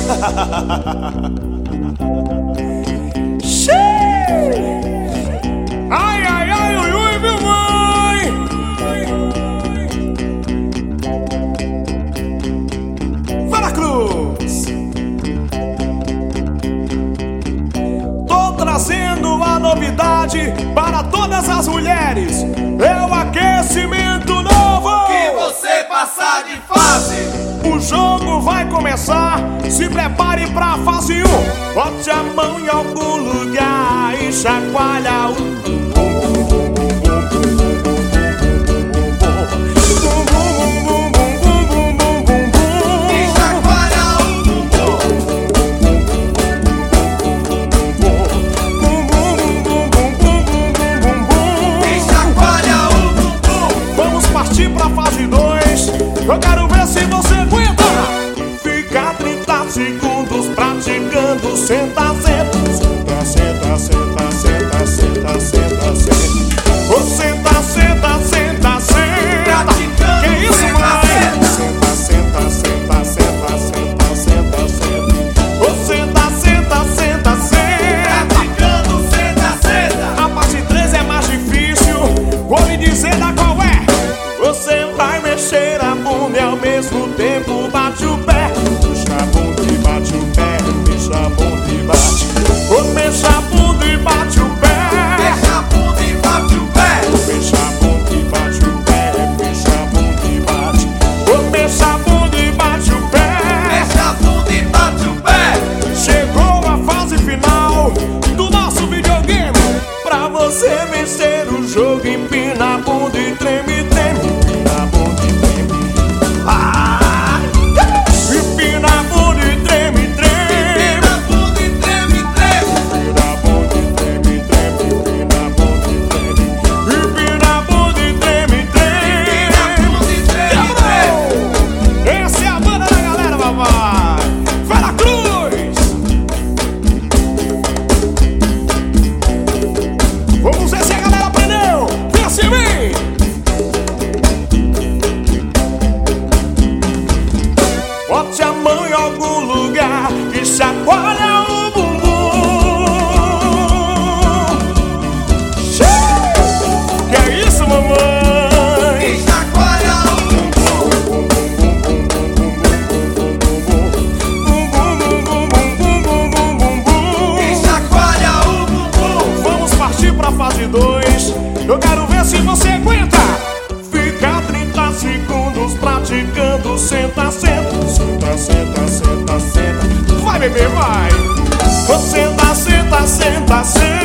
Ai, ai, ai, ui, ui, meu mãe. Veracruz. Tô trazendo uma novidade para todas as mulheres. É o aquecimento novo. Que você passar de fase. O jogo vai começar. Se prepare pra fase 1. Bote a mão em algum lugar e chacoalha o pra fase 2, eu quero ver se você aguenta. Fica 30 segundos praticando. Senta, senta, senta, senta, senta, senta, senta, senta. Oh, senta, senta, senta, senta. Que isso, mãe? Senta, senta, senta, senta, senta, senta, senta. Oh, senta, senta, senta, senta. Praticando, senta, senta. A parte 3 é mais difícil. Vou lhe dizer da qual é. Você vai mexer a bunda e ao mesmo tempo bate o pé. Puxa a bunda e bate o pé. Mexa a bunda e bate. Oh, mexa a bunda e bate o pé. Mexa a bunda e bate o pé. Mexa a bunda e bate o pé. Mexa a bunda e bate. Oh, mexa a bunda e bate o pé. Mexa a bunda e bate o pé. Chegou a fase final do nosso videogame. Pra você vencer o jogo, empina a bunda e treme, treme. Empina a bunda e treme. Ah! Empina a bunda e treme, treme. Empina a bunda e treme, treme. Empina a bunda e treme, treme. Empina a bunda e treme. Empina a bunda e treme, treme. Empina a bunda e treme, treme. Essa é a banda da galera, papai. Veracruz. Vamos ver se a galera aprendeu. Vem assim, vem. Bote a mão em algum lugar e chacoalha o bumbum. Que é isso, mamãe? E chacoalha o bumbum. E chacoalha o bumbum. Vamos partir pra fase 2. Eu quero ver se você aguenta. Fica 30 segundos praticando. Senta, senta, senta, senta, senta, senta. Vai, bebê, vai. Senta, senta, senta, senta.